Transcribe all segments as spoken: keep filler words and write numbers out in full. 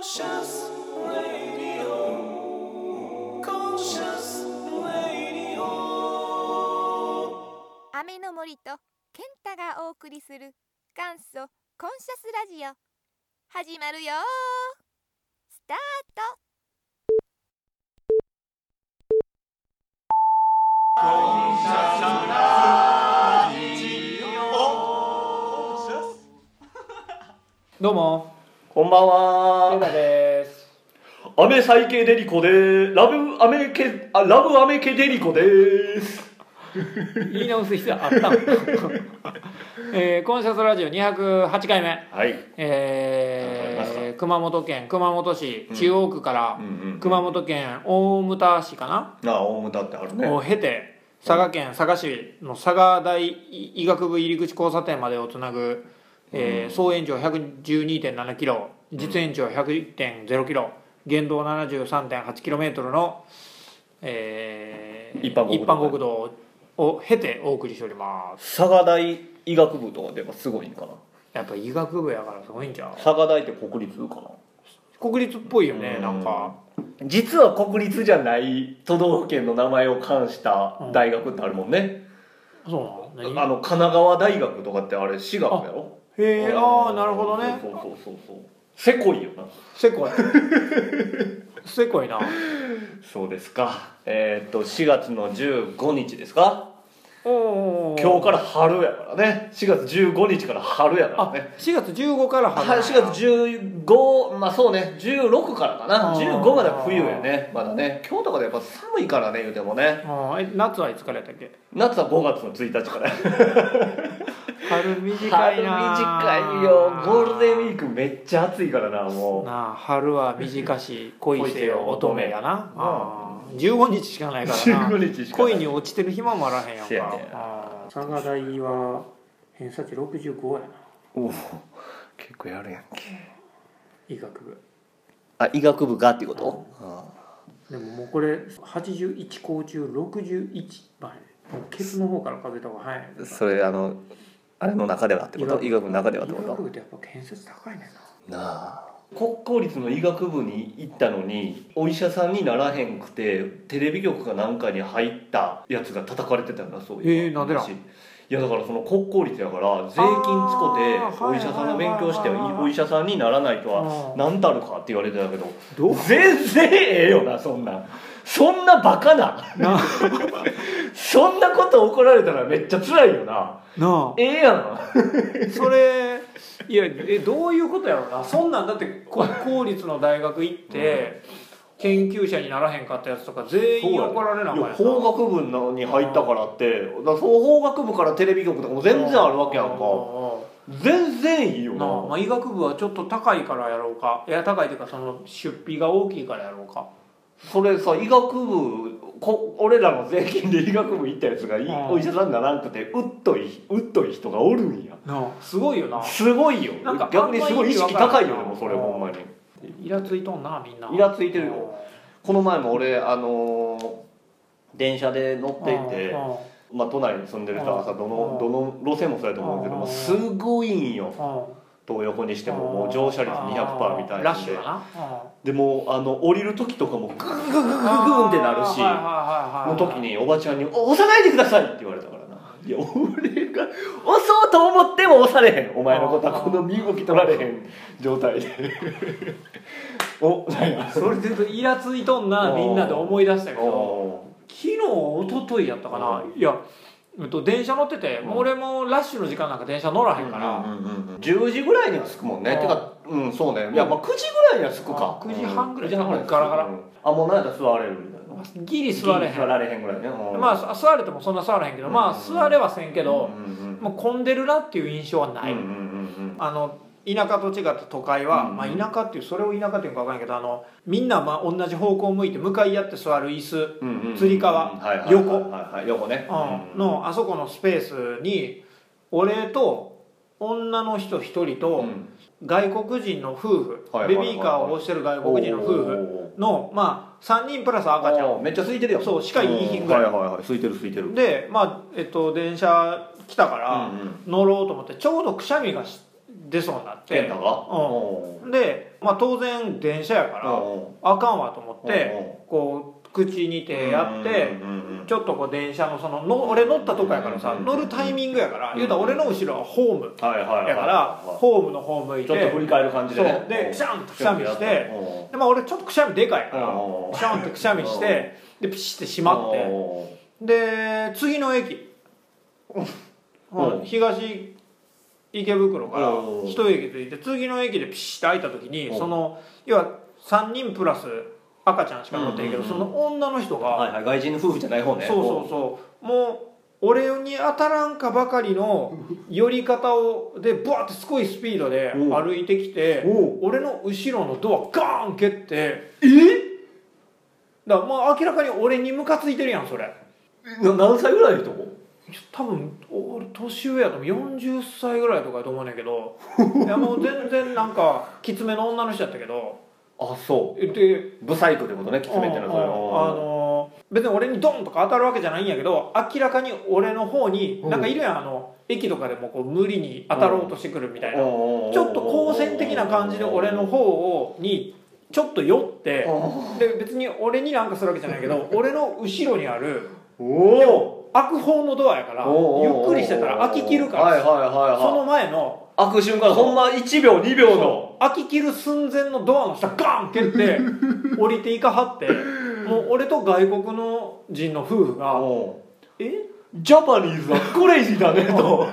Conscious Radio Conscious Radio 雨の森と健太がお送りする元祖コンシャスラジオ始まるよ。スタート。 コンシャスラジオ。 どうも、 こんばんケンは。 タです。 アメサイケデリコでラブアメケあラブアメケデリコです。 言い直す必要あったん、えー、コンシャスラジオにひゃくはちかいめ、 はい。 えー、熊本県熊本市中央区からうんうんうん、 熊本県大牟田市かな、 ああ、大牟田ってあるね。 を経て佐賀県佐賀市の佐賀大医学部入り口交差点までをつなぐ、えー、総延長 ひゃくじゅうにてんななキロ、実延長 ひゃくいってんゼロキロ、限道 ななじゅうさんてんはちキロメートル の、えー、 一般国道一般国道を経てお送りしております。 佐賀大医学部とかでやっぱすごいんかな。 やっぱ医学部やからすごいんちゃう。 佐賀大って国立かな。 国立っぽいよね、 うんなんか。 実は国立じゃない都道府県の名前を冠した大学ってあるもんね。 そうなの？何？ あの神奈川大学とかってあれ滋賀やろ。 へえ、ああなるほどね。 そうそうそうそうそう。せこいよな。 せこいせこいな。 そうですか。えー、っとしがつのじゅうごにちですか。 お今日から春やからね。しがつじゅうごにちから春やからあね。 しがつじゅうごから春なんや。 しがつじゅうご、まあそうね、じゅうろくからかな。 あーじゅうごまでは冬やね。まだね。今日とかでやっぱ寒いからね、言うてもね。 あえ夏はいつからやったっけ？ 夏はごがつのついたちから。 春短春いな。 短いよ。ゴールデンウィークめっちゃ暑いからな、もう。 なあ、春は短し恋せよ乙女やな。 うんあーじゅうごにちしかないからな。 じゅうごにちしかない恋に落ちてる暇もあらへんやんか。 せやねあー佐賀大は偏差値ろくじゅうごやな。 おお、結構やるやんけ。 医学部。 あ、医学部がっていうこと？あでももうこれはちじゅういち校中ろくじゅういちばんやね。もうケツの方から数えた方が早い。 あ、それあのあれの中ではってこと？医学部の中ではってこ医学と？ 部ってやっぱ偏差値高いねんな。 なあ。国公立の医学部に行ったのにお医者さんにならへんくてテレビ局かなんかに入ったやつが叩かれてたよな、そういう。 えーなんでなん？ いやだからその国公立やから税金つこてあーお医者さんの勉強してはいはいはいはいお医者さんにならないとはあー何たるかって言われてたけど、 どう全然ええよな、そんなんそんなバカななそんなこと怒られたらめっちゃ辛いよな。 なあええやん。 それいやえどういうことやろうな。そんなんだって国公立の大学行って、研究者にならへんかったやつとか全員怒られなあかんやんな。 法学部に入ったからってだからその法学部からテレビ局とかも全然あるわけやんか。全然いいよな。 なあ、まあ、医学部はちょっと高いからやろうか。いや高いというかその出費が大きいからやろうか。 それさ、医学部こ俺らの税金で医学部行ったやつがいうんお医者さんにならんくてうっというっとい人がおるんや。 なあすごいよな。 すごいよ。 なんか逆にすごい意識高いよ。でもそれうんほんまにイラついとんなみんな。 イラついてるよ。この前も俺あのー電車で乗っていて、 うんうんまあ、都内に住んでる人はさどのどの路線もそうやと思うけどもうんすごいんよ。 うん東横にしてももう乗車率 にひゃくパーセント みたいなんでラッシュだな。 でもあの降りる時とかもグググググググンってなるしの時におばちゃんに「押さないでください」って言われたからな。いや俺が押そうと思っても押されへん。お前のことはこの身動き取られへん状態でお何やそれで言うとイラついとんなみんなで思い出したけど、 お昨日一昨日やったかな。 ういや、えっと、電車乗ってて、もう俺もラッシュの時間なんか電車乗らへんから、 じゅうじぐらいには着くもんね。 うんてかうんそうね。いやまあくじぐらいには着くか。 あくじはんぐらいくじはんぐらいガラガラうんあもうなんやったら座れるみたいな。 ギリ座れへん。 座られへんぐらいね。うんまあ座れてもそんな座れへんけど、まあ座れはせんけど、 うんうんうんもう混んでるなっていう印象はない。 うんうんうんうんあの田舎と違って都会は、 うんまあ、田舎っていうそれを田舎っていうのか分からんけど、あのみんなまあ同じ方向を向いて向かい合って座る椅子、 うんうんうんつり革はいはい横はいはいはい横ねうんのあそこのスペースに俺と女の人一人とうん外国人の夫婦、 はいはいはいはいベビーカーを押してる外国人の夫婦のまあさんにんプラス赤ちゃんおーめっちゃ空いてるよ。 そうしかいいひんぐらいはいはいはい空いてる空いてる。 でまあえっと電車来たからうんうん乗ろうと思ってちょうどくしゃみがし出そうになって健太がうんで、まあ、当然電車やからあかんわと思ってこう口に手やってちょっとこう電車のそのの俺乗ったとこやからさ乗るタイミングやから言うたら俺の後ろはホームやからホームの方向いてちょっと振り返る感じでねでくしゃんとくしゃみしてで、まあ、俺ちょっとくしゃみでかいからくしゃんってくしゃみしてでピシッて閉まってで次の駅東池袋から一駅着いて次の駅でピシッて開いた時にその要はさんにんプラス赤ちゃんしか乗ってんけどその女の人がはいはい外人の夫婦じゃない方ねそうそうそうもう俺に当たらんかばかりの寄り方をでブワーってすごいスピードで歩いてきて俺の後ろのドアガーン蹴ってえだからもう明らかに俺にムカついてるやんそれな何歳ぐらいの人多分俺年上やと思うよんじゅっさいぐらいとかやと思うねんけどいやもう全然なんかきつめの女の人やったけどあそうでブサイクってことねきつめってのはあの別に俺にドンとか当たるわけじゃないんやけど明らかに俺の方になんかいるやんあの駅とかでもこう無理に当たろうとしてくるみたいなちょっと好戦的な感じで俺の方をにちょっと寄ってで別に俺になんかするわけじゃないけど俺の後ろにある開く方のドアやからゆっくりしてたら開ききるからその前の開く瞬間ほんまいちびょうにびょうの開ききる寸前のドアの下ガン蹴って降りていかはってもう俺と外国の人の夫婦が「えジャパニーズはクレイジーだね」と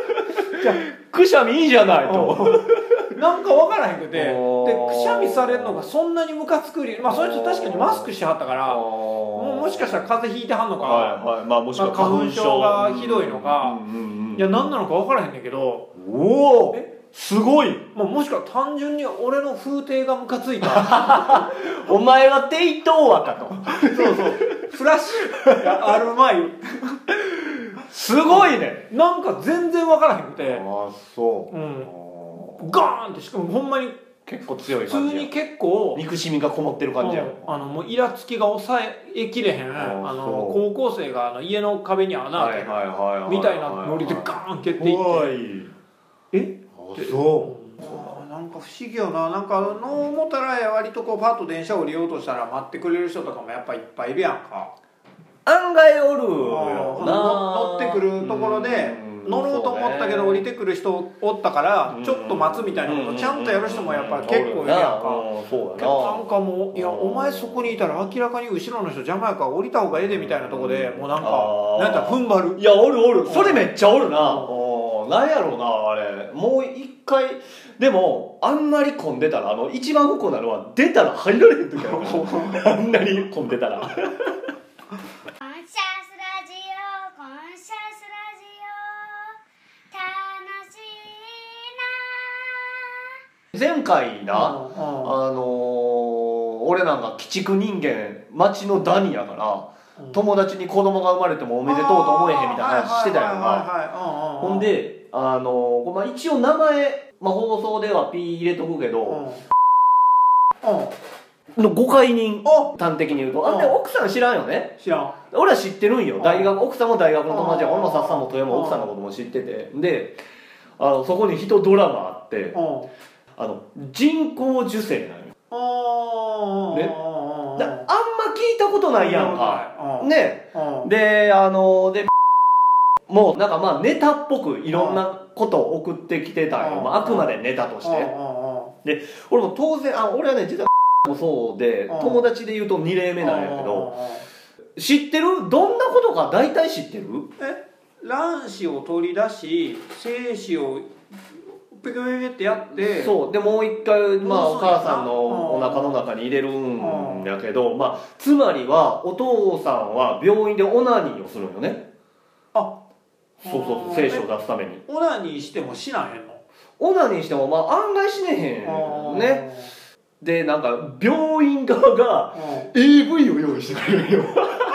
「くしゃみいいじゃない」となんか分からへんくてでくしゃみされるのがそんなにムカつくりまあその人確かにマスクしてはったからもうもしかしたら風邪ひいてはんのか、 はいはいまあ、もしくは花粉症がひどいのか、いや何なのか分からへんねんけどおおすごい、 まあ、もしくは単純に俺の風景がムカついたお前はテイトーワかとそうそうフラッシュがある前すごいねなんか全然分からへんくてああそううんガーンってしかもほんまに結構強い普感じ通に結構憎しみがこもってる感じやんあのもうイラつきが抑えきれへんあの高校生があの家の壁に穴開けるみたいなノリでガーン蹴っていってえあそうなんか不思議よななんかの思ったら割とこうパッと電車降りようとしたら待ってくれる人とかもやっぱいっぱいいるやんか案外おるよ乗ってくるところで乗ろうと思ったけど降りてくる人おったからちょっと待つみたいなことちゃんとやる人もやっぱり結構いるやんかけどなんかもういやお前そこにいたら明らかに後ろの人邪魔やから降りた方がええでみたいなとこでもうなんかなんか踏ん張るいやおるおるそれめっちゃおるななんやろうなあれもう一回でもあんまり混んでたらあの一番不幸なのは出たら入られへん時あるからあんなに混んでたら前回な、あのー、俺なんか鬼畜人間町のダニやから、うん、友達に子供が生まれてもおめでとうと思えへんみたいな話してたやんかほんで、あのーまあ、一応名前、まあ、放送ではピー入れとくけど、うんうん、のごかいにん端的に言うとあんで奥さん知らんよね知らん俺は知ってるんよ大学奥さんも大学の友達や俺もさっさんも豊も奥さんのことも知っててであのそこに一ドラマあってあの人工授精なんよね、あんま聞いたことないやんかねであのでもうなんかまあネタっぽくいろんなことを送ってきてたんよ、まあ、あくまでネタとしてで俺も当然あ俺はね実はもそうで友達で言うとに例目なんやけど知ってるどんなことか大体知ってるえ卵子を取り出し精子をペケペケってやってそうでもう一回、まあ、お母さんのお腹の中に入れるんやけど、まあ、つまりはお父さんは病院でオナニーをするんよねあそうそうそう精子を出すためにオナニーしても死なへんのオナニーしてもまあ案外死ねへんねでなんか病院側が エーブイ を用意してくれるよ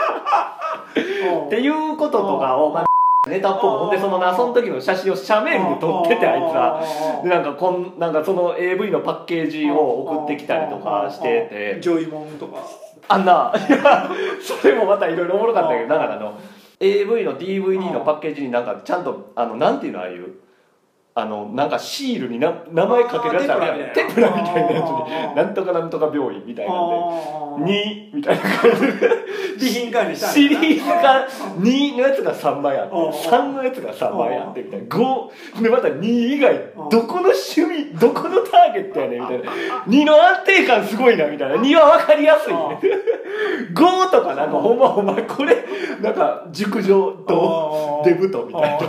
っていうこととかを、まあネタっぽくほんでそのなその時の写真を写メールで撮っててあいつらでなんかこんなんかその エーブイ のパッケージを送ってきたりとかしててジョイモンとかあんないやそれもまたいろいろおもろかったけどなんかあの エーブイ の ディーブイディー のパッケージになんかちゃんとあのなんていうのああいうあのなんかシールにな名前書けるやつあるやん、テプラみたいなやつになんとかなんとか病院みたいなんでにみたいな感じで備品管理したシリーズがにのやつがさんまいあってさんのやつがさんまいあってみたいなごでまたに以外どこの趣味どこのターゲットやねんみたいなにの安定感すごいなみたいなには分かりやすいねごとかなんかほんまほんまこれなんか熟女とデブとみたいな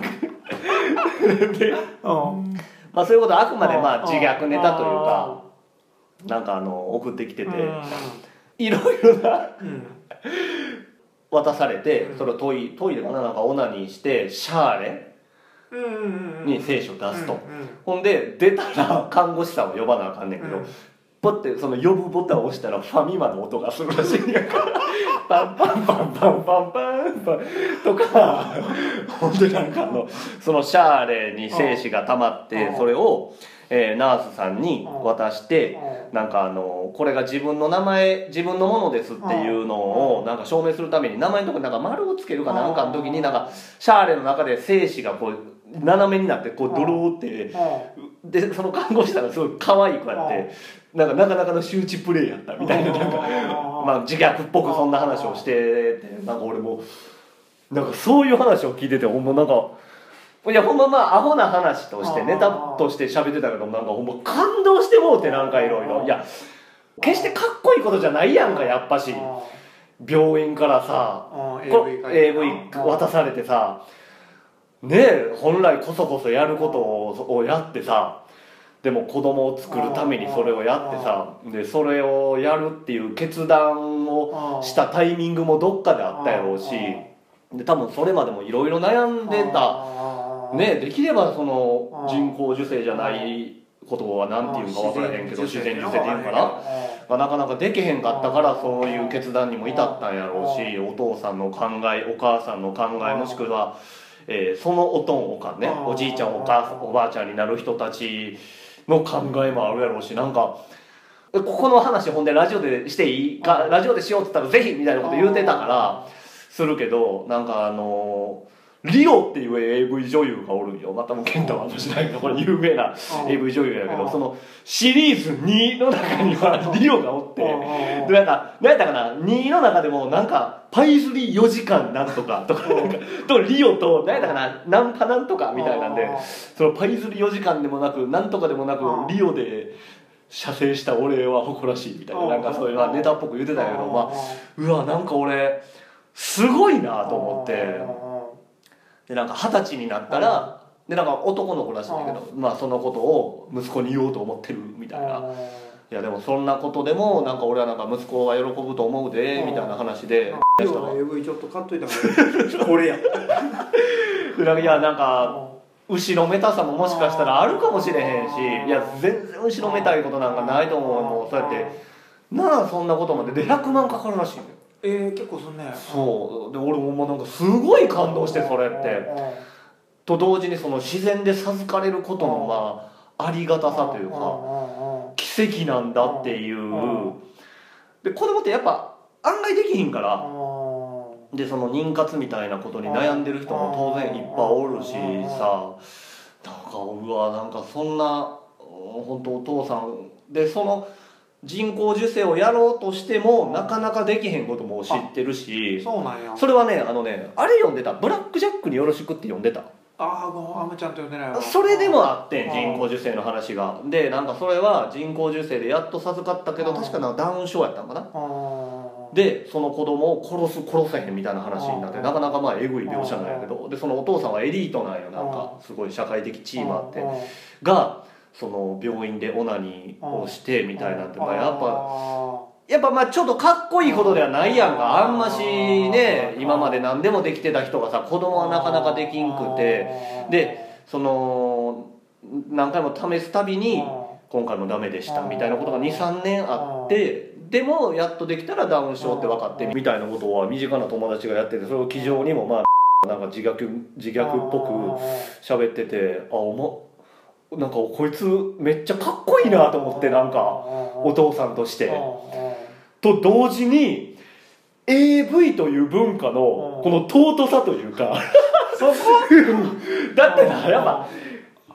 で、まあ、そういうことはあくまでまあ自虐ネタというかなんかあの送ってきてていろいろな渡されてそれをトイトイレかななんかオナニーしてシャーレに聖書出すとほんで出たら看護師さんを呼ばなあかんねんけどポッてその呼ぶボタンを押したらファミマの音がするらしいんやからパンパンパンパンパンパンパンとかほんでなんかあのそのシャーレに精子が溜まってそれを、えー、ナースさんに渡してなんかあのこれが自分の名前自分のものですっていうのをなんか証明するために名前のとこになんか丸をつけるかなんかの時になんかシャーレの中で精子がこう斜めになってこうドローってでその看護師さんがすごい可愛い子やってなんかなかなかの周知プレイやったみたいななんかまあ自虐っぽくそんな話をしててなんか俺もなんかそういう話を聞いててほんまなんかいやほんままあアホな話としてネタとして喋ってたけどなんかほんま感動してもうてなんかいろいろいや決してかっこいいことじゃないやんかやっぱし病院からさ エーブイ 渡されてさねえ本来こそこそやることをやってさでも子供を作るためにそれをやってさでそれをやるっていう決断をしたタイミングもどっかであったやろうしで多分それまでもいろいろ悩んでたねできればその人工授精じゃないことは何て言うか分からへんけど自然授精っていうかながなかなかできへんかったからそういう決断にも至ったんやろうしお父さんの考えお母さんの考えもしくはえー、そのおとんおかんねおじいちゃんお母さんおばあちゃんになる人たちの考えもあるやろうしなんかここの話ほんでラジオでしていいかラジオでしようって言ったらぜひみたいなこと言うてたからするけどなんかあのリオっていう エーブイ 女優がおるんよまたもう健太はあんましないけどこれ有名な エーブイ 女優やけどそのシリーズにの中にはリオがおってでなんか何やったかなにの中でもなんかパイズリよじかんなんとかとかなんかとリオと何やったかなナンパなんとかみたいなんでそのパイズリよじかんでもなくなんとかでもなくリオで射精した俺は誇らしいみたいななんかそういうネタっぽく言ってたけどまあうわなんか俺すごいなと思ってでなんか二十歳になったらでなんか男の子らしいんだけどまあそのことを息子に言おうと思ってるみたいないやでもそんなことでもなんか俺はなんか息子は喜ぶと思うでみたいな話でエーブイ ちょっと買っといた方がいいこれやいやなんか後ろめたさももしかしたらあるかもしれへんしいや全然後ろめたいことなんかないと思うもうそうやってなあそんなことまででひゃくまんかかるらしいんだよえー、結構そんねそうで俺ももうなんかすごい感動してそれってと同時にその自然で授かれることのまあありがたさというか奇跡なんだっていうで子供ってやっぱ案外できひんからでその妊活みたいなことに悩んでる人も当然いっぱいおるしさなんかうわなんかそんな本当お父さんでその人工授精をやろうとしてもなかなかできへんことも知ってるしそうなんやそれはねあのねあれ読んでた「ブラック・ジャックによろしく」って読んでたああもうあんまちゃんと読んでないわそれでもあってん人工授精の話がでなんかそれは人工授精でやっと授かったけど確かなんかダウン症やったんかなでその子供を殺す殺せへんみたいな話になってなかなかまあえぐい描写なんやけどでそのお父さんはエリートなんよなんかすごい社会的地位もあってがその病院でオナニーをしてみたいなんてまあやっぱやっぱまあちょっとかっこいいことではないやんかあんましね今まで何でもできてた人がさ子供はなかなかできんくてでその何回も試すたびに今回もダメでしたみたいなことがにさんねんあってでもやっとできたらダウン症って分かってみたいなことは身近な友達がやっててそれを気丈にもまあなんか自虐自虐っぽく喋っててあおもなんかこいつめっちゃかっこいいなと思ってなんかお父さんとしてと同時に エーブイ という文化のこの尊さというかそこだってなやっぱ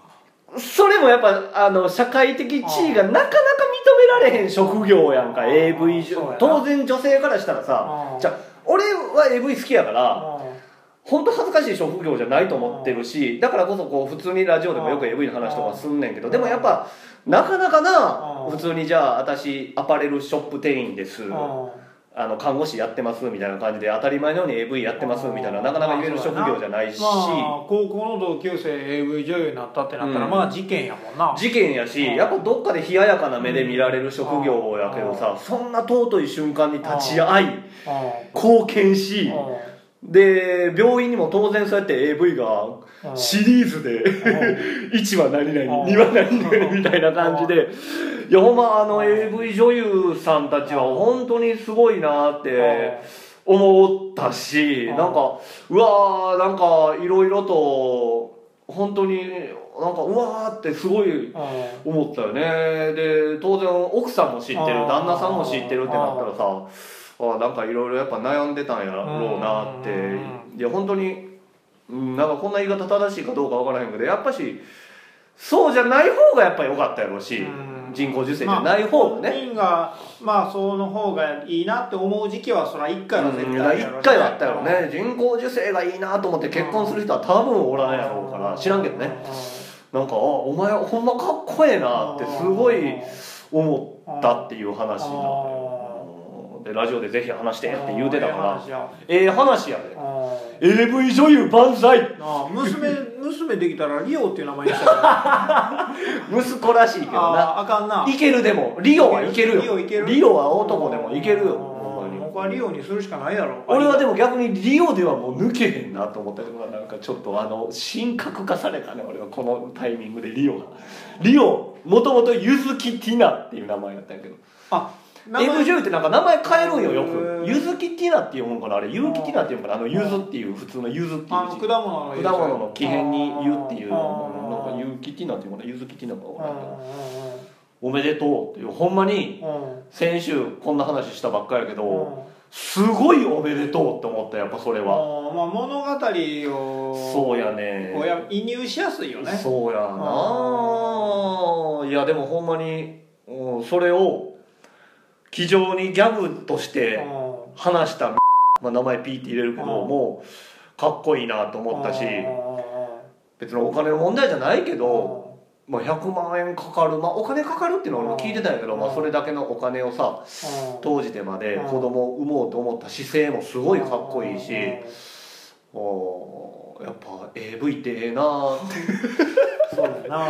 それもやっぱあの社会的地位がなかなか認められへん職業やんか。 エーブイそうやな当然女性からしたらさ、じゃあ俺は エーブイ 好きやから本当恥ずかしい職業じゃないと思ってるし、だからこそこう普通にラジオでもよく エーブイ の話とかすんねんけど、でもやっぱなかなかな、普通にじゃあ私アパレルショップ店員です、あの看護師やってますみたいな感じで当たり前のように エーブイ やってますみたいななかなか言える職業じゃないし、 まあ、高校の同級生 エーブイ 女優になったってなったら、うん、まあ事件やもんな。 事件やし、やっぱどっかで冷ややかな目で見られる職業やけどさ、そんな尊い瞬間に立ち会い貢献し、で病院にも当然そうやって エーブイ がシリーズでいちわ何々にわ何々みたいな感じで、いやほんまあの エーブイ 女優さんたちは本当にすごいなって思ったし、なんかうわーなんかいろいろと本当になんかうわーってすごい思ったよね。で当然奥さんも知ってる、旦那さんも知ってるってなったらさ、あなんかいろいろやっぱ悩んでたんやろうなって、いや本当になんかこんな言い方正しいかどうかわからへんけど、やっぱしそうじゃない方がやっぱり良かったやろうし、人工授精じゃない方がね、まあ、 本人がまあその方がいいなって思う時期はそれはいっかいは絶対あるやろ、いっかいはあったよね。人工授精がいいなと思って結婚する人は多分おらんやろうから知らんけどね、なんかあお前ほんまかっこええなってすごい思ったっていう話なので、ラジオでぜひ話してって言うてたからええ話やで、 エーブイ 女優万歳。 あ娘娘できたらリオっていう名前にしたら息子らしいけどな。 ああかんな。 いける。でもリオはいけるよ。 リオいける。 リオは男でもいけるよ。 僕はリオにするしかないやろ。 俺はでも逆にリオではもう抜けへんなと思ったけど、なんかちょっとあの神格化されたね、俺はこのタイミングでリオが。リオもともとゆずきティナっていう名前だったんやけど、あエーブイ 女優ってなんか名前変えるんよよく。ゆずきティナって読むんかな、あれゆうきティナって読むかな、あのゆずっていう普通のゆずっていう字、 あの果物の果物の木偏にゆっていうのなんかゆうきティナっていうのかな、ゆずきティナか分からんけど、おめでとうっていう、ほんまに先週こんな話したばっかりやけどすごいおめでとうって思った。やっぱそれはまあ物語をそうやね移入しやすいよね。 そうやな。いやでもほんまに、うん、それを気丈にギャグとして話したまあ名前ピーって入れるけどもうかっこいいなと思ったし、別にお金の問題じゃないけど、まあ、ひゃくまんえんかかる、まあ、お金かかるっていうのは俺も聞いてたんやけど、まあ、それだけのお金をさ投じてまで子供を産もうと思った姿勢もすごいかっこいいし、おやっぱ エーブイ ってええなーってそうだな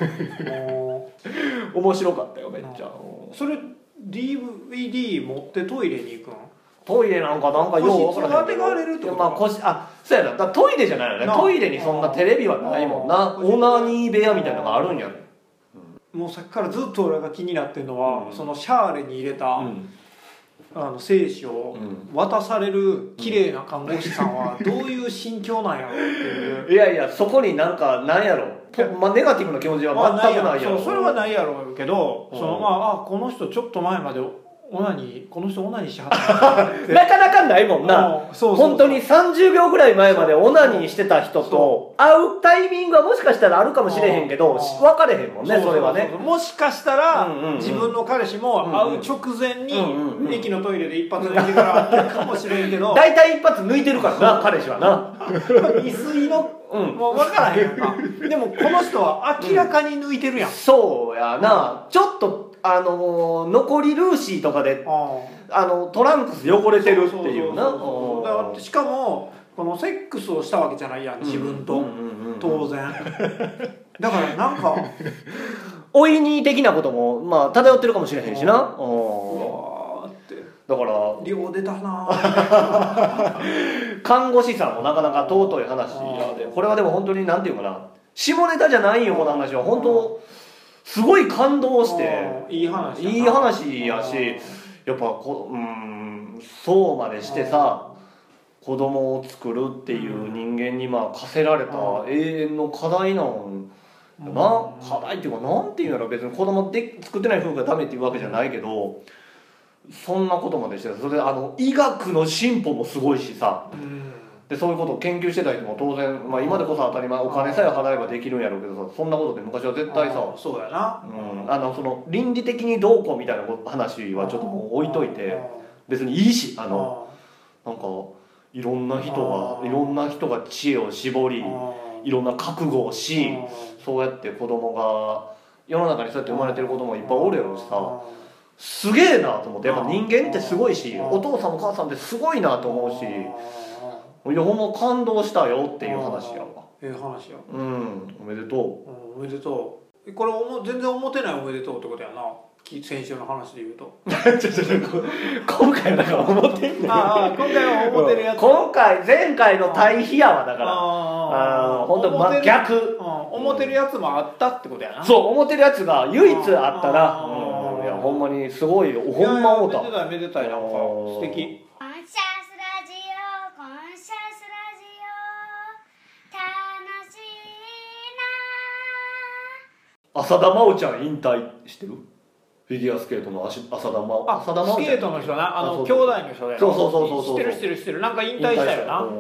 面白かったよめっちゃ。 それ ディーブイディー 持ってトイレに行くん？ トイレなんかなんかよう分からへんけど、 個室が手がれるってこと？ まあ個室、あそうやな、だからトイレじゃないよね。トイレにそんなテレビはないもんな。オナニー部屋みたいなのがあるんやね、 うん、もうさっきからずっと俺が気になってるのは、うん、そのシャーレに入れた、うん、あの精子を渡される綺麗な看護師さんはどういう心境なんやろっていういやいやそこになんかなんやろ、まあ、ネガティブな気持ちは全くないやろ。 そうそれはないやろうけど、うん、そのまああこの人ちょっと前までオナニーこの人オナニーしはったなかなかないもんな。そうそうそう本当にさんじゅうびょうぐらい前までオナニーしてた人と会うタイミングはもしかしたらあるかもしれへんけど分かれへんもんね。それはねもしかしたら、うんうんうん、自分の彼氏も会う直前に、うんうん、駅のトイレで一発抜いてから会ってるかもしれんけど大体一発抜いてるからな彼氏はな未遂の、うん、もう分からへんやんかでもこの人は明らかに抜いてるやん、 うん、そうやな、うん、ちょっとあの残りルーシーとかであのトランクス汚れてるっていうな。 しかもこのセックスをしたわけじゃないやん自分と、当然だからなんかおいに的なこともまあ漂ってるかもしれへんしな。うわーってだから量出たな看護師さんもなかなか尊い話で、これはでも本当になんていうかな、下ネタじゃないよこの話は。本当すごい感動していい話いい話やし、やっぱこうんそうまでしてさ子供を作るっていう人間にまあ課せられた永遠の課題なんだな。課題っていうかなんていうんやろ、別に子供で作ってない夫婦がダメっていうわけじゃないけどそんなことまでして、それであの医学の進歩もすごいしさ、 でそういうことを研究してた人も当然、まあ、今でこそ当たり前お金さえ払えばできるんやろうけどさ、そんなことって昔は絶対さ、 あそうやな、 うん、あのその倫理的にどうこうみたいな話はちょっともう置いといて、別にいいし、あのなんかいろんな人がいろんな人が知恵を絞り、いろんな覚悟をし、そうやって子供が世の中にそうやって生まれてる子供もいっぱいおるやろしさ、すげえなと思って。やっぱ人間ってすごいし、お父さんお母さんってすごいなと思うし、いやほんま感動したよっていう話やわ。 ええ話や。 うん、おめでとう。おめでとう。これおも全然思ってないおめでとうってことやな。先週の話で言うと。 ちょちょちょ今回はだから思ってんねん。 ああ今回は思ってるやつ。 今回前回の対比やわだから。 ああ本当真逆。 思ってるやつもあったってことやな。 そう思ってるやつが唯一あったら、うん、いやほんまにすごいほんま思った。 めでたいめでたいなんか素敵。 コンシャスラジオコンシャスラジオ楽しいな。 浅田真央ちゃん引退してる？フィギュアスケートの浅田真央。 あ、 浅田真央スケートの人な、あの兄弟の人で。 そうそうそうそうそう。 知ってる知ってる知ってる。なんか引退したよな。うん。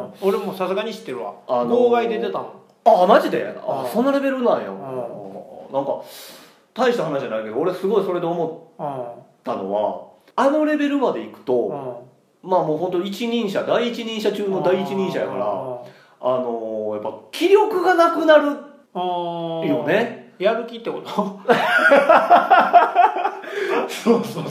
俺もさすがに知ってるわ。号外出てたもん。 あ、マジで？あ、そんなレベルなんや。なんか大した話じゃないけど、俺すごいそれで思ったのは、あのレベルまでいくと、まあもう本当一人者、第一人者中の第一人者やから、あのやっぱ気力がなくなるよね。 やる気ってことそうそうそう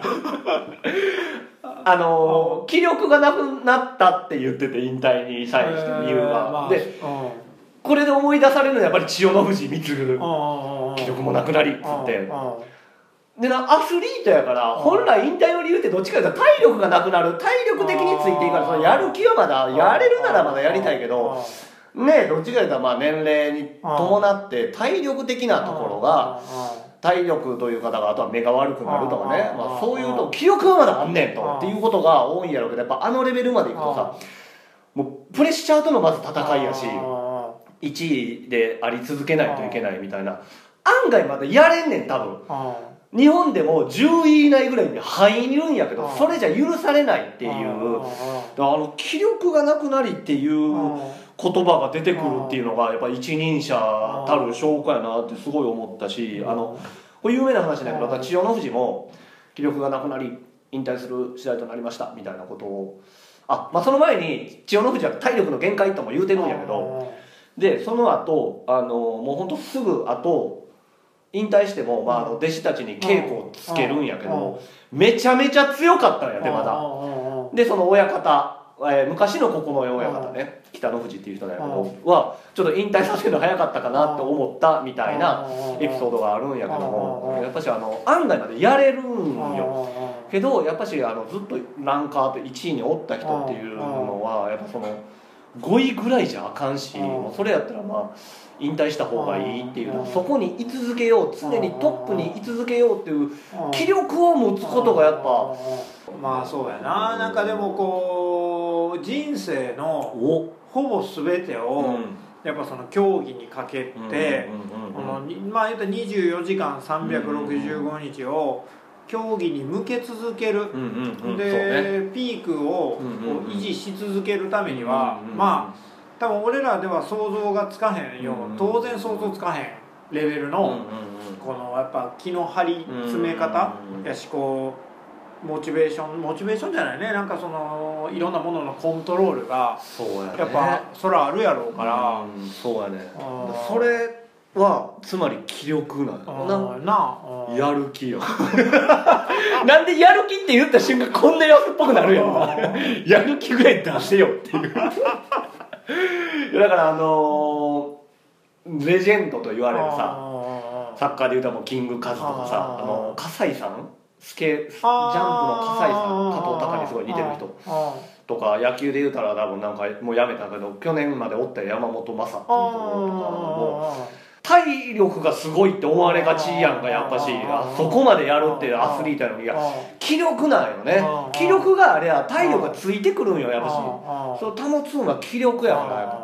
あの気力がなくなったって言ってて、引退に際して理由は、まあ、で、うん、これで思い出されるのはやっぱり千代の富士光気力もなくなりっつってでな、アスリートやから本来引退の理由ってどっちかというと体力がなくなる、体力的についていいから、そのやる気はまだやれるならまだやりたいけどね、どっちかというとまあ年齢に伴って体力的なところが、体力という方があとは目が悪くなるとかね、まあ、そういうと記憶はまだあんねんとっていうことが多いんやろうけど、やっぱあのレベルまでいくとさ、もうプレッシャーとのまず戦いやし、いちいであり続けないといけないみたいな、案外まだやれんねん多分。日本でもじゅうい以内ぐらいに入るんやけど、それじゃ許されないっていう、あの気力がなくなりっていう言葉が出てくるっていうのがやっぱ一人者たる証拠やなってすごい思ったし、あのこれ有名な話だけど、千代の富士も気力がなくなり引退する次第となりましたみたいなことを、あ、まあその前に千代の富士は体力の限界とも言うてるんやけど、でその後あのもうほんとすぐ後引退しても、まあ、あの弟子たちに稽古をつけるんやけど、めちゃめちゃ強かったんやでまだ。でその親方、えー、昔のここの親方ね、北の富士っていう人なんやけどはちょっと引退させるの早かったかなって思ったみたいなエピソードがあるんやけども、やっぱしあの案外までやれるんよけど、やっぱしあのずっとランカーっていちいにおった人っていうのはやっぱそのごいぐらいじゃあかんし、もうそれやったらまあ引退した方がいいっていう、そこに居続けよう、常にトップに居続けようっていう気力を持つことがやっぱ、 まあそうやな。なんかでもこう人生のほぼ全てをやっぱその競技にかけて、まあ言ったらにじゅうよじかんさんびゃくろくじゅうごにちを競技に向け続ける、でピークを維持し続けるためには、まあ多分俺らでは想像がつかへんよ、当然想像つかへんレベルのこのやっぱ気の張り詰め方やし、こうモチベーションモチベーションじゃないね、なんかそのいろんなもののコントロールがやっぱそらあるやろうから、 そうやね。それはつまり気力なのな、やる気よなんでやる気って言った瞬間こんなやつっぽくなるやんなやる気ぐらい出せよっていうだからあのー、レジェンドと言われるさ、サッカーでいうともうキングカズとかさ、あの葛西さん、スケジャンプの葛西さん、加藤隆にすごい似てる人とか、野球で言うたら多分なんかもうやめたけど去年までおった山本昌っていう人とかも体力がすごいって思われがちやんか、やっぱしあそこまでやるってアスリートやのに、いや気力なんよね。気力があれや体力がついてくるんよ、やっぱしそれを保つのが気力やから、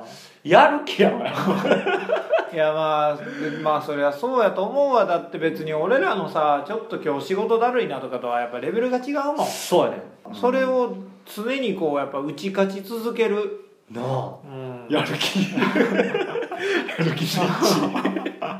やる気やわいやまあまあそりゃそうやと思うわ。だって別に俺らのさちょっと今日仕事だるいなとかとはやっぱレベルが違うもん。 そうやねそれを常にこうやっぱ打ち勝ち続けるなあ、 うん、 やる気やる気スイッ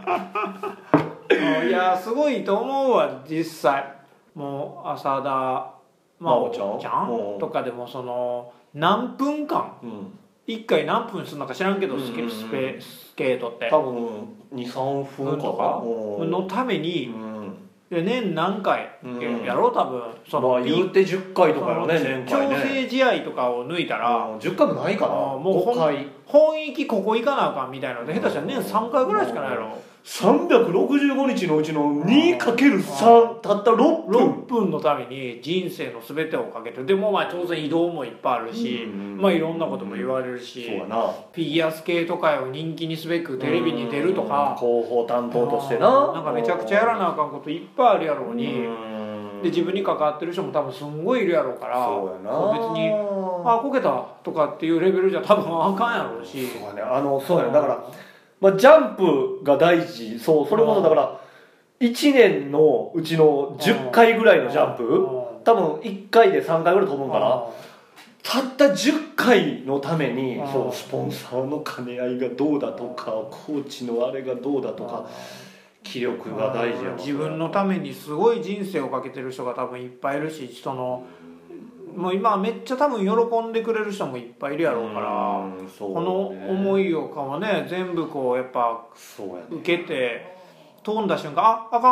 チいやすごいと思うわ実際。もう浅田真央ちゃんちゃんとかでもその何分間、うん、いっかい何分するのか知らんけど、うんうんうん、スケスケートって多分 にさんぷんとかのために、うん、年何回やろう多分その、まあ、言うてじゅっかいとかよね年会ね。調整試合とかを抜いたら、 うん、じゅっかいもないかな。もうごかい本域ここ行かなあかんみたいなので下手したら年さんかいぐらいしかないやろ。 さんびゃくろくじゅうごにちのうちの にかけるさん たったろっぷんろっぷんのために人生の全てをかけて。でもまあ当然移動もいっぱいあるし、うん、まあいろんなことも言われるし、 そうやな。 フィギュアスケート界を人気にすべくテレビに出るとか、 広報担当としてな、 なんかめちゃくちゃやらなあかんこといっぱいあるやろうに、で自分に関わってる人も多分すんごいいるやろうから、 そうやな。 別にあこけたとかっていうレベルじゃ多分あかんやろうし。 そうやね。あのそうやね。だから。まあ、ジャンプが大事。そうそれこそだからいちねんのうちのじゅっかいぐらいのジャンプ多分いっかいでさんかいぐらい飛ぶんかな。たったじゅっかいのためにそうスポンサーの兼ね合いがどうだとかコーチのあれがどうだとか気力が大事や。 自分のためにすごい人生をかけてる人が多分いっぱいいるし、人のもう今めっちゃ多分喜んでくれる人もいっぱいいるやろうから、この思いをかもね全部こうやっぱ受けて飛んだ瞬間ああか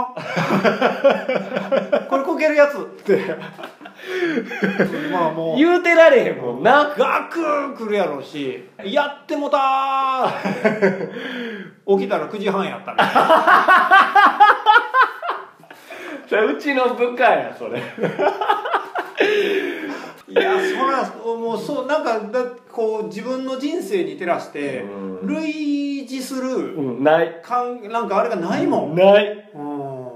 んこれこけるやつってまあもう言うてられへんもんな。 ガクーくるやろうし、やってもたー起きたらくじはんやったみたいなそれうちの部下やそれいやそらもうそうなんかだこう自分の人生に照らして類似する、 うん、ないかんなんかあれがないもん。 ない、うん、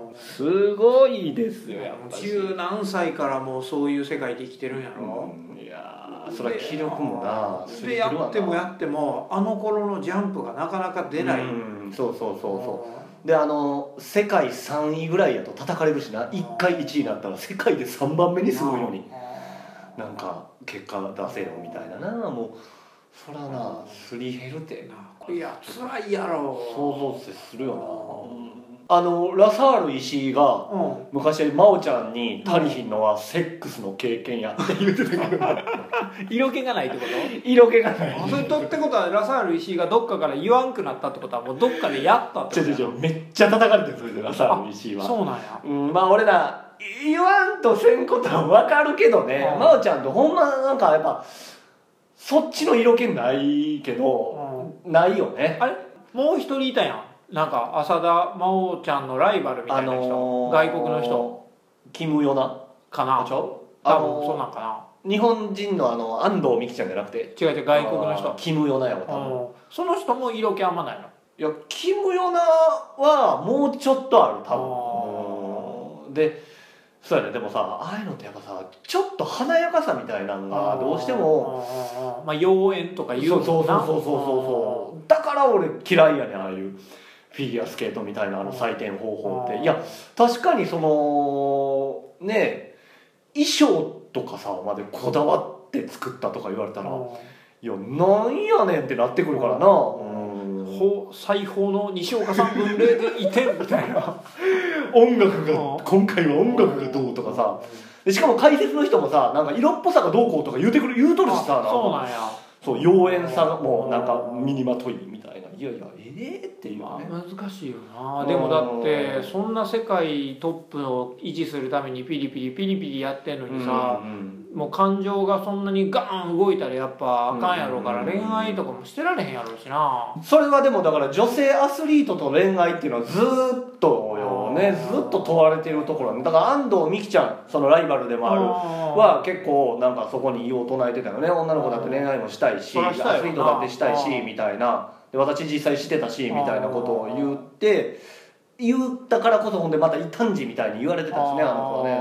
すごいですよ。 十何歳からもうそういう世界で生きてるんやろ、 うん、いやそれは気力もなでやってもやってもあの頃のジャンプがなかなか出ない、 うん、そうそうそうそうであの世界さんいぐらいやと叩かれるしないっかいいちいになったら世界でさんばんめにすごいのになんか結果出せよみたいなな。もうそらなすり減るてないや辛いやろ想像するよな、うん、あのラサール石井が、うん、昔真央ちゃんに足りひんのはセックスの経験やって言ってたけど色気がないってこと？ 色気がないそれとってことはラサール石井がどっかから言わんくなったってことはもうどっかでやったってこと？ ちょちょちょめっちゃ叩かれてるそれでラサール石井は。 そうなんや、 うん、まあ俺ら言わんとせんことは分かるけどね、真央ちゃんとほんまなんかやっぱそっちの色気ないけど、うん、ないよね。 あれもう一人いたやんなんか浅田真央ちゃんのライバルみたいな人、あのー、外国の人キムヨナかな多分そうなんかな。 日本人のあの安藤美希ちゃんじゃなくて違う違う外国の人キムヨナやわ多分、 うん、その人も色気あんまないの？ いやキムヨナはもうちょっとある多分。でそうやね。でもさああいうのってやっぱさちょっと華やかさみたいなのがどうしてもまあ妖艶とか言うそうそうそうそうそうそうだから俺嫌いやねああいうフィギュアスケートみたいなあの採点方法って。いや確かにそのね衣装とかさまでこだわって作ったとか言われたらいやなんやねんってなってくるからな。 裁縫の西岡さん分霊でいてんみたいな音楽が今回は音楽がどうとかさでしかも解説の人もさなんか色っぽさがどうこうとか言うてくる言うとるしさそうなんやそう妖艶さがもうなんか身にまといみたいないやいやええー、っていうね、まあ、難しいよな。でもだってそんな世界トップを維持するためにピリピリピリピリやってんのにさ、うんうん、もう感情がそんなにガーン動いたらやっぱあかんやろうから、うんうん、恋愛とかもしてられへんやろうしな。 それはでもだから女性アスリートと恋愛っていうのはずっとよねずっと問われているところだから安藤美希ちゃんそのライバルでもあるは結構なんかそこに異を唱えてたよね。女の子だって恋愛もしたいしアスリートだってしたいしみたいなで私実際してたしみたいなことを言って言ったからこそほんでまた異端児みたいに言われてたんですねあの子はね。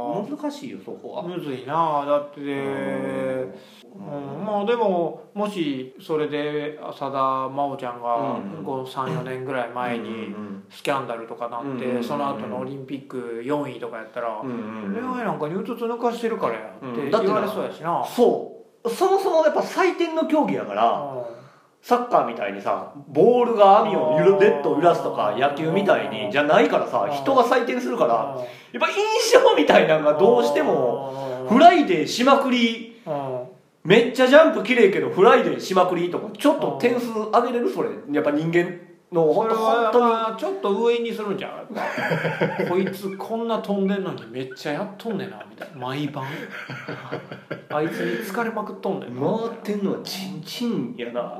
難しいよそこは。 むずいな。だって、うん、まあでももしそれで浅田真央ちゃんがさんよねんぐらい前にスキャンダルとかなって、うん、その後のオリンピックよんいとかやったら、うん、恋愛なんかにうつつ抜かしてるからやって言われそうやしな、うん、 そうそもそもやっぱ採点の競技やから、うん、サッカーみたいにさボールが網を揺るネットを揺らすとか野球みたいにじゃないからさ、人が採点するからやっぱ印象みたいなのがどうしてもフライデーしまくり、めっちゃジャンプ綺麗けどフライデーしまくりとかちょっと点数上げれるそれやっぱ人間の本当本当にちょっと上にするんじゃんこいつこんな飛んでんのにめっちゃやっとんねんなみたいな毎晩あいつに疲れまくっとんねん回ってんのはチンチンやな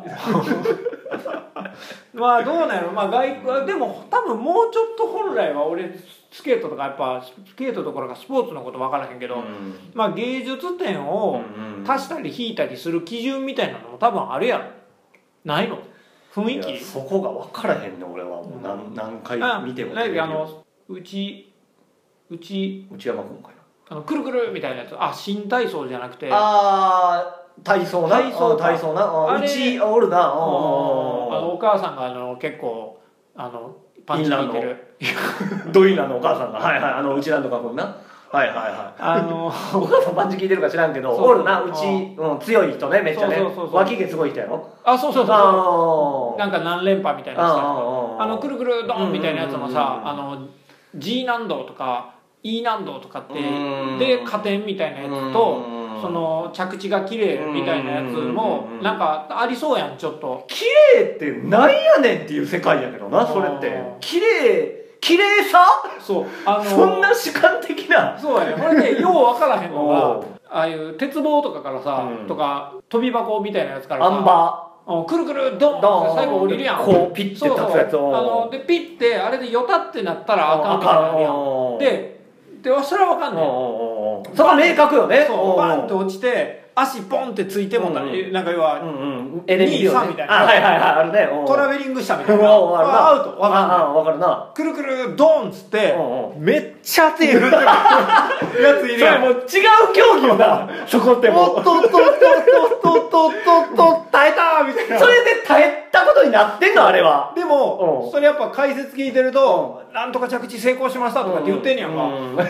まあどうなんやろ、まあ、外でも多分もうちょっと本来は俺スケートとかやっぱスケートところがスポーツのこと分からへんけど、うん、まあ芸術点を足したり引いたりする基準みたいなのも多分あるやろないの雰囲気そこが分からへんね俺はもう 何,、うん、何回見てもなんかあのうちうち内山君かなあのくるくるみたいなやつあ新体操じゃなくてああ体操な体操体操なあれうちおるなあのお母さんがあの結構あのパンチ効いてるドインランのお母さんがはいはいあのうちなんとか君なはいはいはいあのお母さんパンチ効いてるか知らんけどおるなうち、うん、強い人ねめっちゃねそうそうそうそう脇毛すごい人やろあそうそうそうそうなんか何連覇みたいなやつあのくるくるドンみたいなやつもさあの G 難度とか E 難度とかってで加点みたいなやつとその着地が綺麗みたいなやつもなんかありそうやんちょっと綺麗ってなんやねんっていう世界やけどなそれって綺麗綺麗さそう、あのー、 そんな主観的なそうやねこれねよう分からへんのがああいう鉄棒とかからさ、うん、とか飛び箱みたいなやつからさアンバーくるくるドンって最後降りるやんこうピッて立つやつをあのでピッてあれでよたってなったらあかんみたいなやんででそれは分かんねんそこは明確よねそうバンって落ちて足ポンってついても、うん、なんか要は、 うんうん、 にさんみたいな、 あはいはいはいあるねトラベリングしたみたいなアウトわかるなわかるなくるくるドンっつってめっちゃ手振ってるやついるやんそれもう違う競技よなそこってもうおっとっとっとっとっとっとっと耐えたみたいなそれで耐えたことになってんのあれはでもそれやっぱ解説聞いてるとなんとか着地成功しましたとかって言ってんねやんかうんうんえー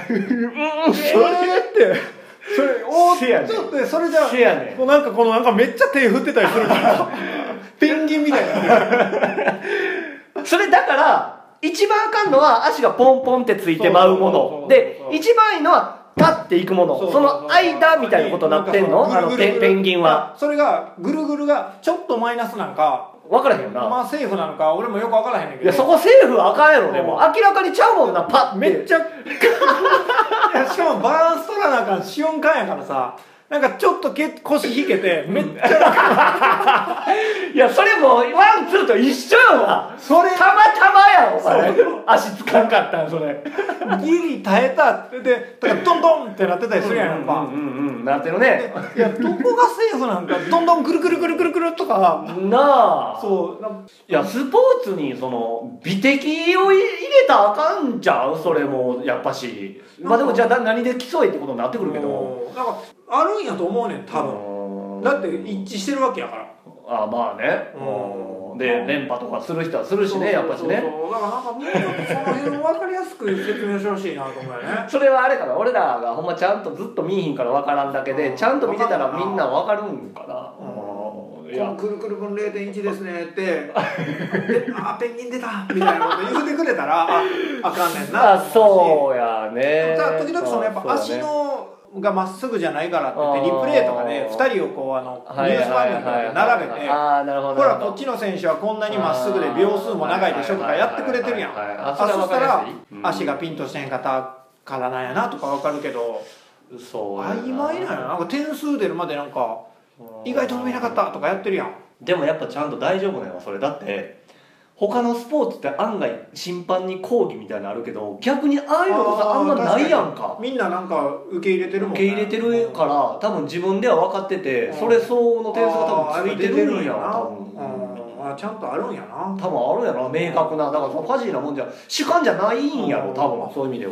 ってそれおーっちょっとそれじゃせやねんもうなんかこのなんかめっちゃ手振ってたりするからペンギンみたいなそれだから一番あかんのは足がポンポンってついてまうもので一番いいのは立っていくものその間みたいなことになってんのあのペンギンはそれがぐるぐるがちょっとマイナスなんか分からへんよなまあセーフなのか俺もよく分からへんねんけどいやそこセーフはあかんやろでも明らかにちゃうもんなパッてめっちゃしかもバランス取らなあかん瞬間やからさなんかちょっとけ腰引けてめっちゃいやそれもワンツーと一緒よなそれたまたまやろお前足つかんかったんそれギリ耐えたってでドンドンってなってたりするやんかうんうんうんなってるねいやどこがセーフなんかどんどんくるくるくるくるくるとかなあそういやスポーツにその美的を入れたらあかんじゃんそれもやっぱしまあでもじゃあ何で競いってことになってくるけどなんかあるんやと思うねん多分だって一致してるわけやからああまあねうんで連覇とかする人はするしねやっぱしねだからなんかもうちょっとその辺を分かりやすく説明してほしいなと思うよねそれはあれかな俺らがほんまちゃんとずっと見えひんから分からんだけでちゃんと見てたらみんな分かるんかなこのくるくる分 れいてんいち ですねってあペンギン出たみたいなこと言うてくれたらああかんねんなあそうやね時々そのやっぱ足のがまっすぐじゃないからって言ってリプレイとかでふたりをこうあのニュース番組とかで並べてほらこっちの選手はこんなにまっすぐで秒数も長いでしょとかやってくれてるやんあそしたら足がピンとしてへんかったからなんやなとか分かるけど曖昧なんやなんか点数出るまでなんか意外と伸びなかったとかやってるやんでもやっぱちゃんと大丈夫なのそれだって他のスポーツって案外審判に抗議みたいなのあるけど逆にああいうのがあんまないやんかみんななんか受け入れてるもんね受け入れてるから多分自分では分かっててそれ相応の点数が多分ついてるんやな多分あちゃんとあるんやな多分あるんやな明確なだからそのファジーなもんじゃ主観じゃないんやろ多分そういう意味では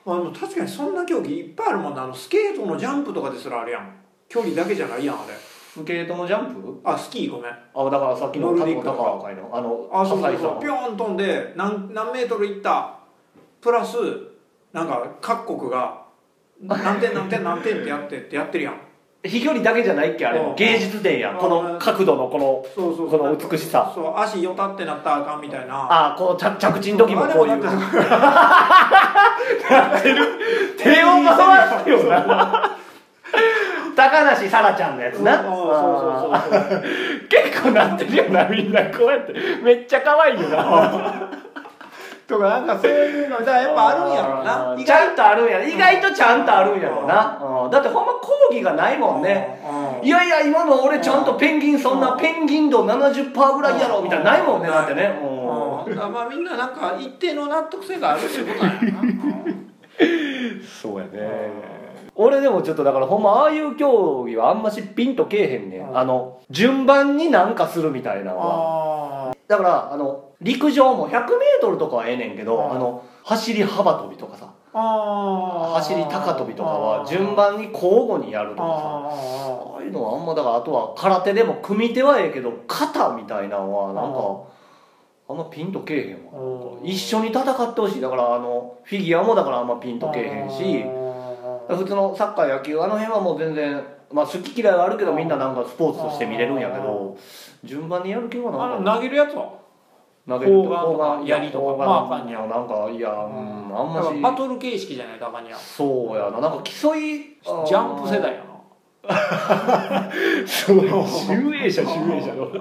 まあ、でも確かにそんな競技いっぱいあるもんな。あのスケートのジャンプとかですらあるやん。距離だけじゃないやんあれ。 スケートのジャンプ？ あスキーごめん。 あだからさっきのノルディックとか高いのあのあそうそう葛西さんそうピョーン飛んで何何メートルいったプラスなんか各国が何点何点何点ってやってってやってるやん。 飛距離だけじゃないっけあれうん芸術点やんこの角度のこのそうそうそうこの美しさそう足よたってなったらあかんみたいな。 あこう着着地の時もこういうあれもだってなってる手を回すよな高梨沙羅ちゃんのやつなそうそうそうそう結構なってるよなみんなこうやってめっちゃ可愛いよなとかなんかそういうのだからやっぱあるんやろな。 ちゃんとあるんや意外とちゃんとあるんやろな、うん、だってほんま講義がないもんね、 うんいやいや今の俺ちゃんとペンギンそんなペンギン度 ななじゅっパーセント ぐらいやろみたいなないもんねだってね、うんうんだからまあみんななんか一定の納得性があるっていうことなんやな。 そうやね俺でもちょっとだからほんまああいう競技はあんましピンとけえへんねん、 うんあの順番になんかするみたいなのはあだからあの陸上も ひゃくメートル とかはええねんけど、 うんあの走り幅跳びとかさあ走り高跳びとかは順番に交互にやるとかさあああいうのはあんまだからあとは空手でも組み手はええけど肩みたいなのはなんかあんまピンとけえへんわうん一緒に戦ってほしいだからあのフィギュアもだからあんまピンとけえへんし普通のサッカー野球あの辺はもう全然まあ好き嫌いはあるけどみんななんかスポーツとして見れるんやけど順番にやる気はあなんかの投げるやつは投げる砲丸とか砲槍とか砲丸まああかんねやなんかいやうんあんましだからバトル形式じゃないとあかんねや。 そうやななんか競いジャンプ世代やな。 そう集英社集英社の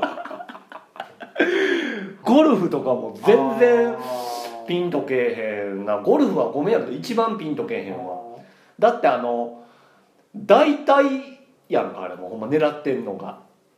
ゴルフとかも全然ピンとけえへんなゴルフはごめんやけど一番ピンとけえへんわだってあの大体やんかあれもほんま狙ってんのが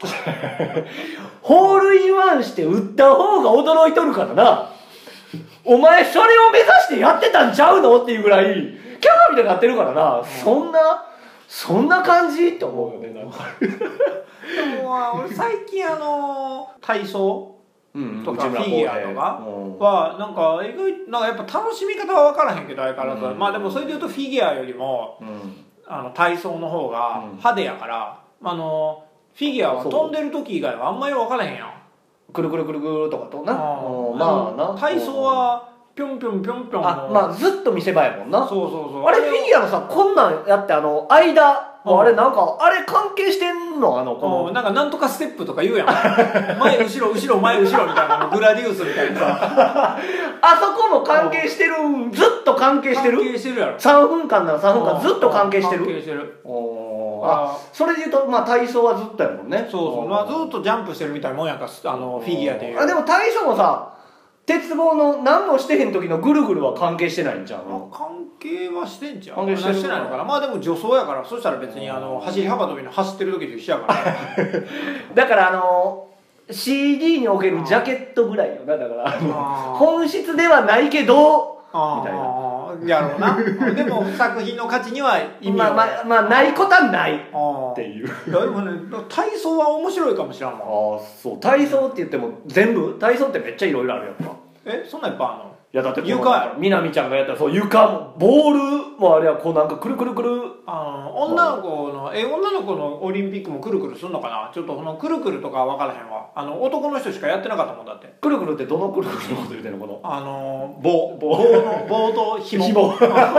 ホールインワンして打った方が驚いとるからなお前それを目指してやってたんちゃうのっていうぐらいキャーみたいになってるからな、うん、そんなそんな感じって思うよねなんかでも俺最近あの体操とかフィギュアとかはなんか意外なんかやっぱ楽しみ方は分からへんけど相変わらず、うん、まあでもそれで言うとフィギュアよりも、うん、あの体操の方が派手やから、うん、あのフィギュアは飛んでる時以外はあんまり分からへんやん。 くるくるくるくるとかとな、 うん、まあな体操はぴょんぴょんぴょんぴょんあまあずっと見せ場やもんな。 そうそうそうあれフィギュアのさこんなんやってあの間もうあれなんかあれ関係してんのあのこのなんかなんとかステップとか言うやん前後ろ後ろ前後ろみたいなグラディウスみたいなさあそこも関係してるずっと関係してる関係してるやろさんぷんかんならさんぷんかんずっと関係してる関係してるおあそれで言うとまあ体操はずっとやもんね。 そうそうまあずっとジャンプしてるみたいなもんやんかあのフィギュアでいうあでも体操もさ鉄棒の何もしてへん時のぐるぐるは関係してないんちゃうの？ 関係はしてんじゃん。 関係してるしてないのかな。まあでも助走やからそしたら別にあの走り幅跳びの走ってる時と一緒やからだからあの シーディー におけるジャケットぐらいよなだからあの本質ではないけどみたいなやろうなでも作品の価値には意味まあまあまあないことはないっていういやでもね体操は面白いかもしれんもん。 ああそう体操って言っても全部体操ってめっちゃいろいろあるやんか。 えそんなんいっぱいあんの？ いやだって床やみなみちゃんがやったらそう床もボールもあれはこうなんかくるくるくるあの女の子のえ女の子のオリンピックもくるくるすんのかな。ちょっとこのくるくるとか分からへんわ。あの男の人しかやってなかったもんだって。 くるくるってどのくるくるのこと言うてんのこのあの棒棒の棒と紐紐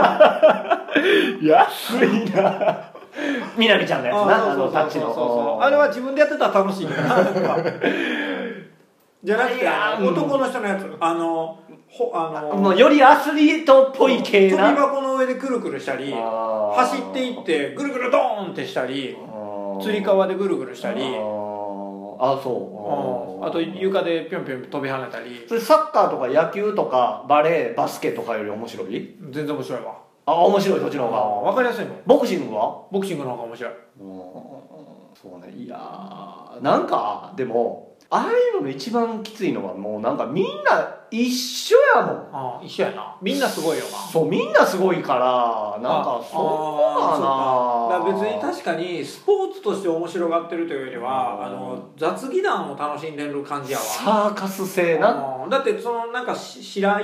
安いなみなみちゃんのやつなあのタッチのあれは自分でやってたら楽しいけどなじゃなくて男の人のやつあのほあのもうよりアスリートっぽい系な跳び箱の上でくるくるしたり走っていってぐるぐるドーンってしたりつり革でぐるぐるしたりあそうあと床でぴょんぴょん飛び跳ねたり。 それサッカーとか野球とかバレーバスケとかより面白い？ 全然面白いわ。 あ面白いそっちの方が分かりやすいもん。 ボクシングは？ ボクシングの方が面白い。 そうねいやーなんかでもああいうのの一番きついのはもうなんかみんな一緒やもん。 あ一緒やな。みんなすごいよな。 そうみんなすごいからなんかそこがな。だから別に確かにスポーツとして面白がってるというよりはあの雑技団を楽しんでる感じやわ。 サーカス性な。 だってそのなんかし白井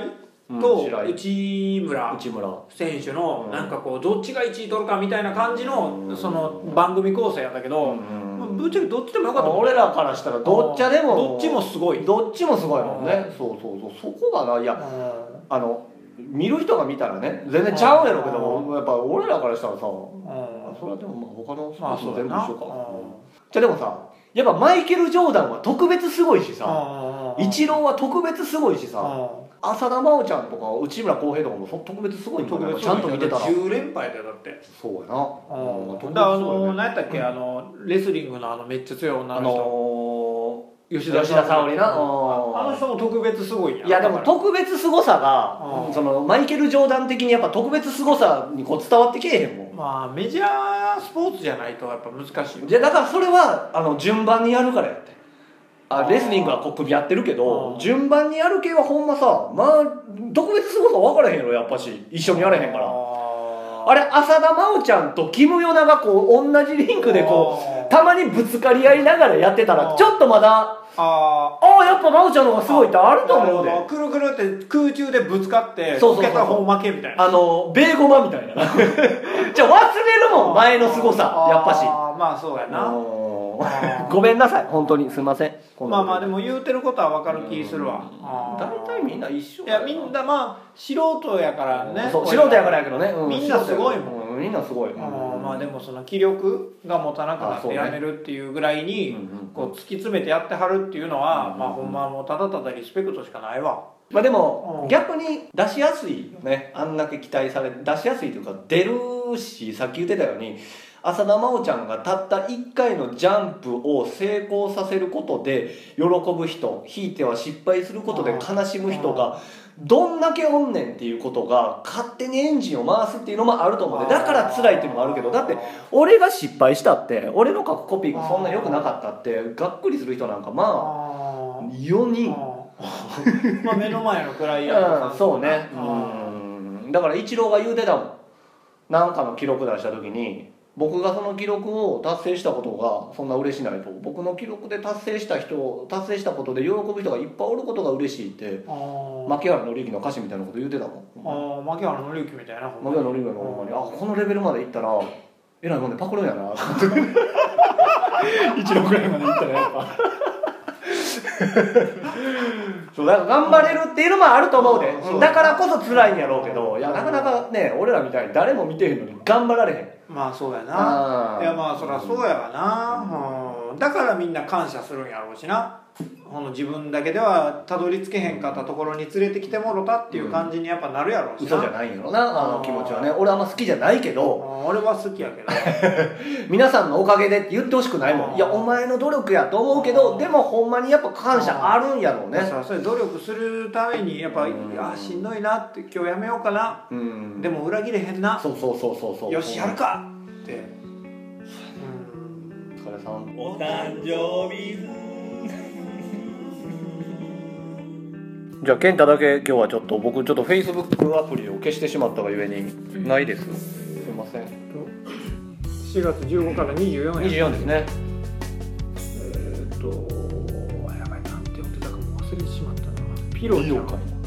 と白井内村内村選手のうんなんかこうどっちがいちい取るかみたいな感じのうんその番組構成やったけど、 うんまあぶっちゃけどっちでもよかったと思う。 俺らからしたらどっちでもどっちもすごい。 どっちもすごいもんね。そうそうそう、そこがないや、あの見る人が見たらね全然ちゃうんやろうけど、やっぱ俺らからしたらさ、 うんそれはでもまあ他のスポまあーツも全部そうだな。 一緒か。じゃあでもさ、やっぱマイケル・ジョーダンは特別すごいしさ、 うんイチローは特別すごいしさ、 うん浅田真央ちゃんとか内村航平とかもそ特別すごいんだよ、ちゃんと見てたら。 じゅう連敗だよだって。 そうやな。 うん特別すごいねだからあの何やったっけ、あのレスリングのあのめっちゃ強い女あの人、 の吉吉田沙保里なうんあの人も特別すごいんや。 ー、いやでもだから特別すごさが、 うんそのマイケル・ジョーダン的にやっぱ特別すごさにこう伝わってけえへんもん。 まあメジャースポーツじゃないとやっぱ難しいよ。 じゃだからそれはあの順番にやるからやって。ああーレスリングはこう首やってるけどうん順番にやる系はほんまさ、まあ特別すごさ分からへんやろやっぱし、一緒にやれへんから。 ああれ浅田真央ちゃんとキム・ヨナがこう同じリンクでこうたまにぶつかり合いながらやってたらちょっとまだあああやっぱ真央ちゃんの方がすごいってあると思うで。 くるくるって空中でぶつかってそうそうそうこけた方負けみたいな。 あのベーゴマみたいなじゃあ忘れるもん前のすごさやっぱし。 あーまあそうやな。 うんあーごめんなさい本当にすいません。 まあまあでも言うてることは分かる気するわ。あー大体みんな一緒いやみんなまあ素人やからね。 そう素人やからやけどね、うんみんなすごいもん。 うんみんなすごい、うんうんまあでもその気力が持たなくなっあそうねてやめるっていうぐらいにうんうんこう突き詰めてやってはるっていうのはうんまあほんまもうただただリスペクトしかないわ。 まあでも、 うん逆に出しやすいよね、あんだけ期待され出しやすいというか出るし、さっき言ってたように浅田真央ちゃんがたったいっかいのジャンプを成功させることで喜ぶ人、ひいては失敗することで悲しむ人がどんだけおんねんっていうことが勝手にエンジンを回すっていうのもあると思うんで、だから辛いっていうのもあるけど、だって俺が失敗したって俺の書くコピーがそんな良くなかったってがっくりする人なんかまああよにん、 ーまあ目の前のクライアントさんうん、そうね、 あうんだからイチローが言うてたもん、なんかの記録出した時に僕がその記録を達成したことがそんな嬉しないと、僕の記録で達成した人達成したことで喜ぶ人がいっぱいおることが嬉しいってあー牧原紀之の歌詞みたいなこと言うてたもん。 あー牧原紀之みたいな。 牧原紀之のほんまに、あこのレベルまでいったらえらいもんでパクるんやな一郎ぐらいまでいったらやっぱそうだから頑張れるっていうのもあると思うで、 うんだからこそ辛いんやろうけど、いやなかなかね俺らみたいに誰も見てへんのに頑張られへん。 まあそうやな。 あーいやまあそりゃそうやわな、うん、だからみんな感謝するんやろうしな。この自分だけではたどり着けへんかったところに連れてきてもろたっていう感じにやっぱなるやろうしな。 嘘じゃないんやろな、あの気持ちはね。俺あんま好きじゃないけど、 うん俺は好きやけど皆さんのおかげでって言ってほしくないもん。いやお前の努力やと思うけど、でもほんまにやっぱ感謝あるんやろうね。 さそれ努力するためにやっぱ、 うんあしんどいなって今日やめようかな、 うんでも裏切れへんな、 そうそうそうそうそうよしやるかって、うん、 お疲れさん。 お誕生日じゃあ健太だけ今日はちょっと僕ちょっと Facebook アプリを消してしまったがゆえにないです。すいません。 しがつじゅうごからにじゅうよんにじゅうよんですね。 えーっとやばいなんて言ってたかも忘れてしまったな。ピロちゃん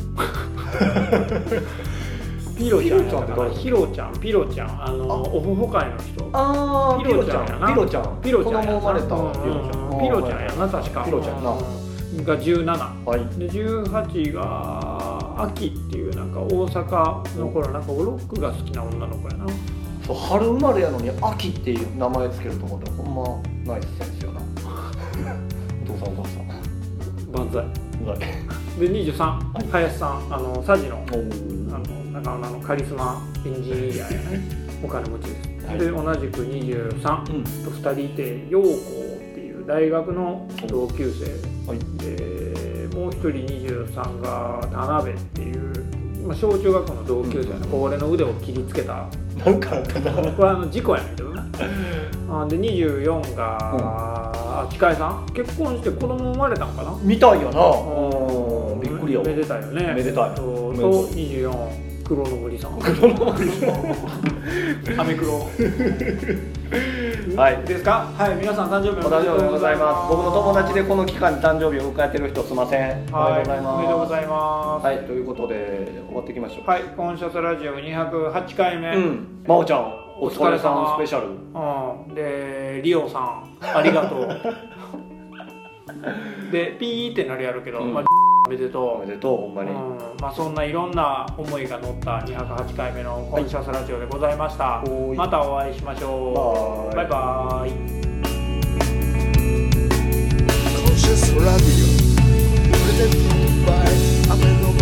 ピロちゃんやったかな。ヒロちゃんピロちゃんあのあオフホ会の人。 あーピロちゃんやなピロちゃんピロちゃんやな子供生まれたうんピロちゃんピロちゃんやな確か。 ピロちゃんながじゅうななはいでじゅうはちが秋っていうなんか大阪の頃なんかロックが好きな女の子やな。 そう春生まれやのに秋っていう名前つけると思ったらほんまナイスセンスよなお父さんお母さん万歳はいでにじゅうさん、 はい林さんあのサジのおーあの中野のカリスマエンジニアやねお金持ちです、 はいで同じくにじゅうさんうんとふたりいて陽子っていう大学の同級生はいでもう一人にじゅうさんが田辺っていう、まあ、小中学校の同級生の子、俺の腕を切りつけたなんかあったなこれはあの事故やねんけどねあでにじゅうよんが近井さん結婚して子供生まれたんかな。 みたいよなうんびっくりやわめでたいよね。 めでたいとおめでとうとにじゅうよん黒の森さん。 黒の森さんアメ黒。 はいですか。はい、皆さん誕生日お誕生日でございます。僕の友達でこの期間に誕生日を迎えてる人すいません。 はい、 おめでとうございます。 おめでとうございます。 はい、ということで終わっていきましょう。 はい、コンシャスラジオにひゃくはちかいめ。 うん。真央ちゃん、お疲れさんスペシャル。 うん、で、リオさん、ありがとう。で、ピーってなりやるけど、 うんまあ、おめでとう。 おめでとう、ほんまに。 うん、まあそんないろんな思いが乗ったにひゃくはちかいめのコンシャスラジオでございました。 はい、 またお会いしましょう。バイバイ。 Conscious Radio, presented by Ameno